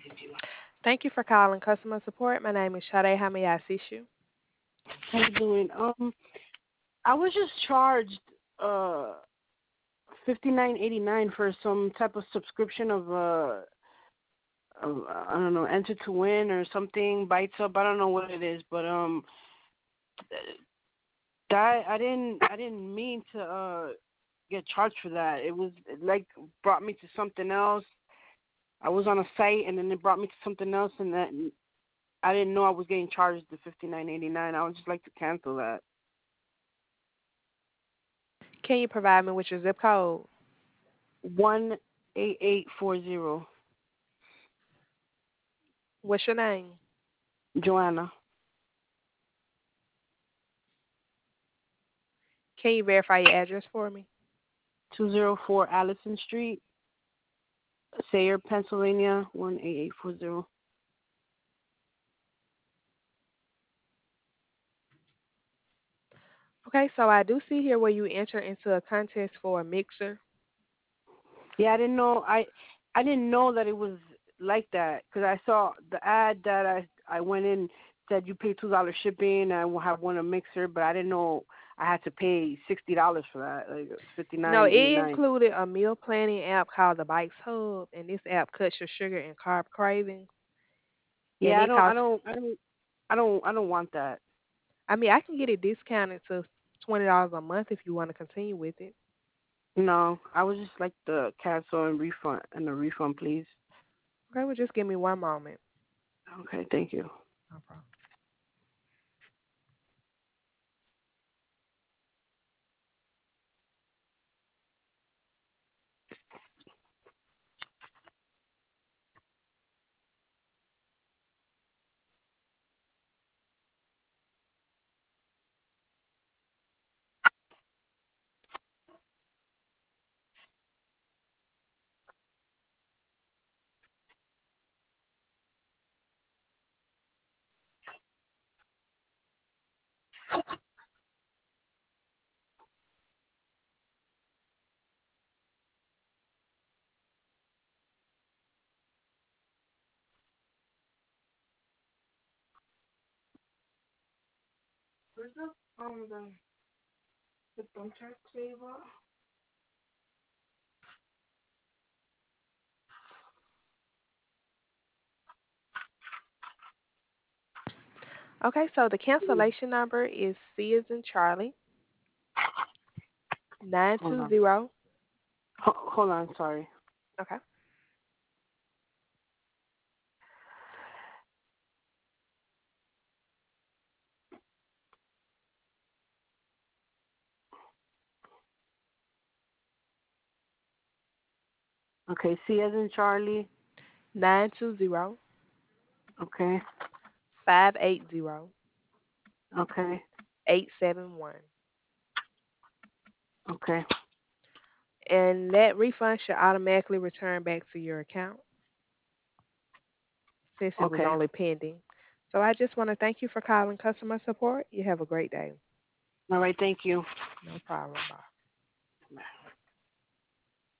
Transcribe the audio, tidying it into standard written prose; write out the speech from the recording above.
Thank you for calling customer support. My name is Sade. How may I assist you? How you doing? I was just charged uh 59.89 for some type of subscription of I don't know, enter to win or something, bites up. I don't know what it is, but that I didn't mean to get charged for that. It was like brought me to something else. I was on a site and then it brought me to something else, and that I didn't know I was getting charged the 59.89. I would just like to cancel that. Can you provide me with your zip code? 18840. What's your name? Joanna. Can you verify your address for me? 204 Allison Street, Sayre, Pennsylvania, 18840. Okay, so I do see here where you enter into a contest for a mixer. Yeah, I didn't know that it was like that because I saw the ad that I went in said you pay $2 shipping and I will have one a mixer, but I didn't know I had to pay $60 for that, like No, it 59.89. included a meal planning app called the Bikes Hub, and this app cuts your sugar and carb cravings. And Yeah, it costs. I don't want that. I mean, I can get it discounted to $20 a month if you want to continue with it. No, I would just like the cancel and the refund, please. Okay, well, just give me one moment. Okay, thank you. No problem. Where's the contract flavor? Okay, so the cancellation number is C as in Charlie, Hold on. 920. Hold on, sorry. Okay. Okay, C as in Charlie. 920 Okay, 580 okay, 871. okay, And that refund should automatically return back to your account since it was okay. only pending. So I just want to thank you for calling customer support. You have a great day. All right, thank you. No problem. Bye.